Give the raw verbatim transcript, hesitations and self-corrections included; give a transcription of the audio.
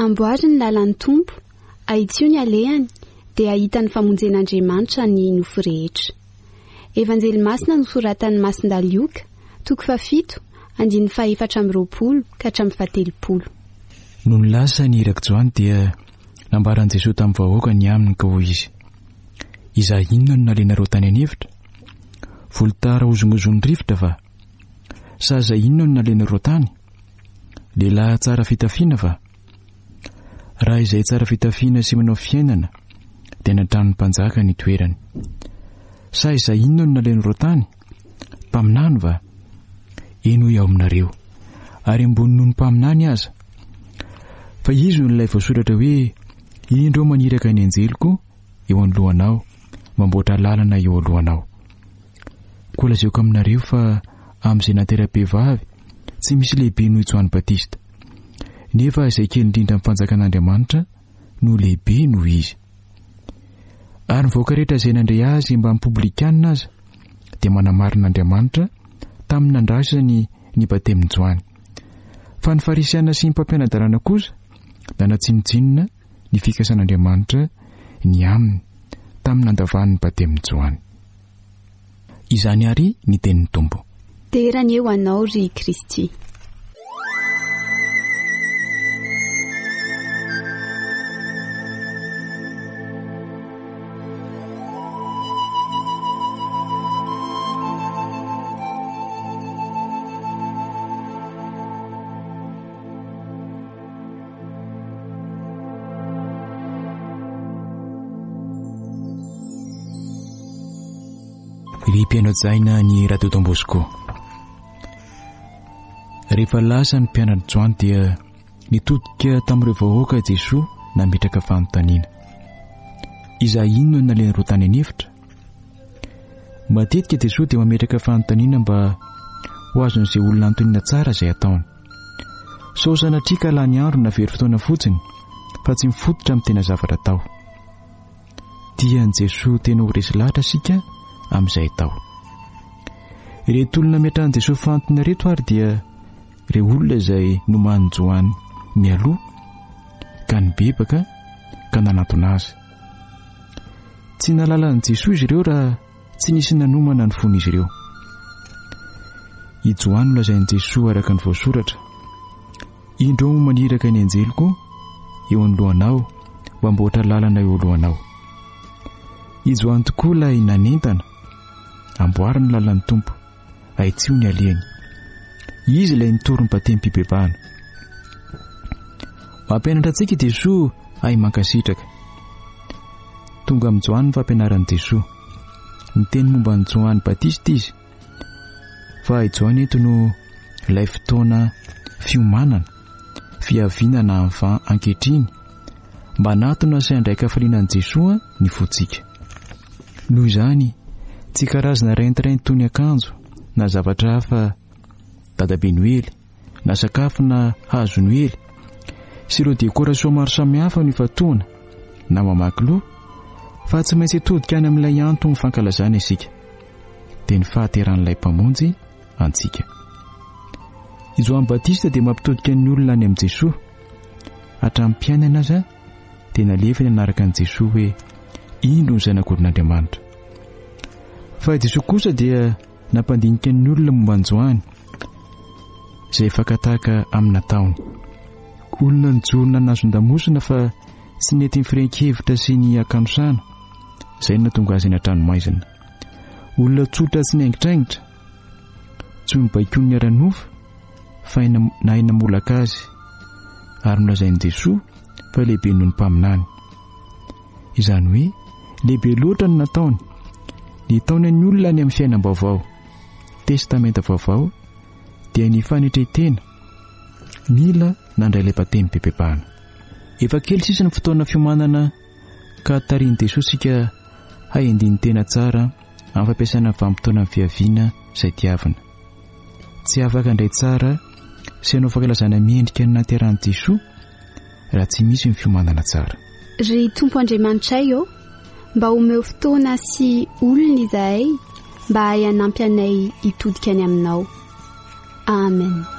amboary ny lalan'ny tompo, ahitsio ny alehany, dia ahita ny famonjen'Andriamanitra ny nofo rehetra. Evanjely masina nosoratan'ny Masindalioka, toko fafito, andiny faefatra amby roapolo ka hatramin'ny fahatelopolo. No ny lasa ny irak joany dia nambaran'i Jesosy tamin'ny vahoaka ny aminy ka hoy izy: iza inona no nalenareo tany an'efitra? Volotara ozongozon'ny rivotra va? Sa iza inona no nalenareo tany? Lehilahy tsara fitafiana va? Raha izay tsara fitafiana sy manao fiainana dia natran'ny mpanjaka ny toerany. Sa iza inona no nalenareo tany? Mpaminany va? Eno eo aminareo, ary ambony noho ny mpaminany aza. Fa izy no ilay voasoratra hoe: indro maniraka ny anjeliko eo anoloanao, mamboatra lalana eo alohanao. Koa lazaiko aminareo fa amin'izay natera-behivavy tsy misy lehibe noho Joany Batista, nefa izay kely indrindra amin'ny fanjakan'Andriamanitra no lehibe noho izy. Ary ny vahoaka rehetra izay nandray azy mba mipoblikanina aza dia manamarinaN'Andriamanitra tamin'ny nandraisany ny batemin'i Joany. Fa ny farisiana sy ny mpampianarana kosa da natsinotsinona ny fikasan'Andriamanitra ny aminy tamin'ny nandavan'ny batemin'i Joany. Izany ary ny tenin'ny Tompo. Terany eo anao ry Kristy. Ry mpianatsaina ny Radio Don Bosco. Rehefa lasa ny mpianatra Joany dia nitodika tamin'ireo vahoaka Jesosy nametraka fanontaniana: iza inona no nalenareo tany an'efitra? Matetika Jesosy dia mametraka fanontaniana mba ho azon'izay olona antoniana tsara izay ataony. Sao sanatria ka lany andro na very fotoana fotsiny fa tsy mifototra amin'ny tena zavatra atao. Tian'i Jesosy tena ho resy lahatra sika amin'izay atao. Ireto olona metrahan'i Jesosy fanontaniana reto ary dia ireo olona izay nomany Joany mialoha ka nibebaka ka nanatona azy. Tsy nalalan'i Jesosy izy ireo raha tsy nisy nanomana ny fon'izy ireo. I Joany lazain'i Jesosy araka ny voasoratra: indro maniraka ny anjeliko eo anoloanao, mamboatra lalana eo alohanao. I Joany tokoa ilay nanentana amboary ny lalan'ny Tompo, ahitsio ny alehany. Izy ilay nitory ny batemy pibebahana. Mampianatra antsika Jesosy ay mankasitraka. Tonga amin'ny Joany ny fampianaran'i Jesosy. Niteny momba ny Joany Batista izy, fa i Joany eto no ilay fotoana fiomanana, fiavinana amin'ny ankehitriny mba natona sy andraika falianan'i Jesosy ny fotsika. Noho izany, tsy karazana rentireny toy ny akanjo na zavatra hafa dadabe Noely na sakafo na hazo Noely sy ireo dekorasion maro samihafa no ifatoana na mamaky loha, fa tsy maintsy hitodika any amin'ilay antony fankalazana isika, dia ny fahateran'ilay mpamonjy antsika. I Joany Batista dia mampitodika ny olona any amin'i Jesosy. Hatramin'ny mpiainana aza dia nalefa ny anaraka an'i Jesosy hoe indro ny zanak'olon'Andriamanitra. Fa i Jesosy kosa dia nampandinika ny olona momba ny Joany izay fakataka amin'ny nataony. Olona nijorona nazon-damosina fa tsy nety mifirenkevitra sy ny akanosana, izay natonga azy eny an-tranomaizina. Olona tsotra tsy naingitraingitra, tsy mibaikony ny ara-nofa fa nahay namolaka azy, ary nolazain'i Jesosy fa lehibe noho ny mpaminany. Izany hoe lehibe loatra ny nataony, ny taony ny olona any amin'ny fiainam-baovao, testamenta vaovao, dia ny fanetretena mila nandray ilay batemy pibebahana. Efa kely sisa ny fotoana fiomanana ka tarian'i Jesosy sika haindiny tena tsara amin'ny fampiasana vanim-potoana amin'ny fiaviana izay diavina. Tsy afaka handray tsara sy hanao fankalazana miendrika ny nateran'i Jesosy raha tsy misy ny fiomanana tsara. Ry Tompo Andriamanitra io, mba omeo fotoana sy olona izahay mba hay hanampy anay hitodika any aminao. Amen.